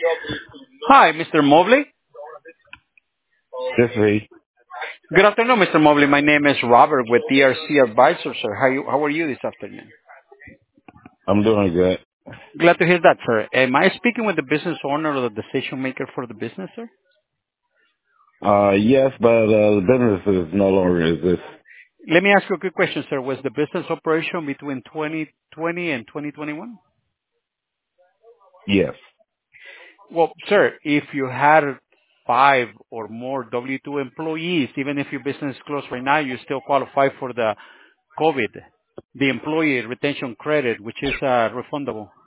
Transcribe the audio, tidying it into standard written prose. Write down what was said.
Hi, Mr. Mobley. This week, Good afternoon, Mr. Mobley. My name is Robert with DRC Advisors, sir. How are you this afternoon? I'm doing good. Glad to hear that, sir. Am I speaking with the business owner or the decision maker for the business, sir? Yes, but the business is no longer exists. Let me ask you a quick question, sir. Was the business operation between 2020 and 2021? Yes. Well, sir, if you had 5 or more W-2 employees, even if your business is closed right now, you still qualify for the COVID, the employee retention credit, which is refundable.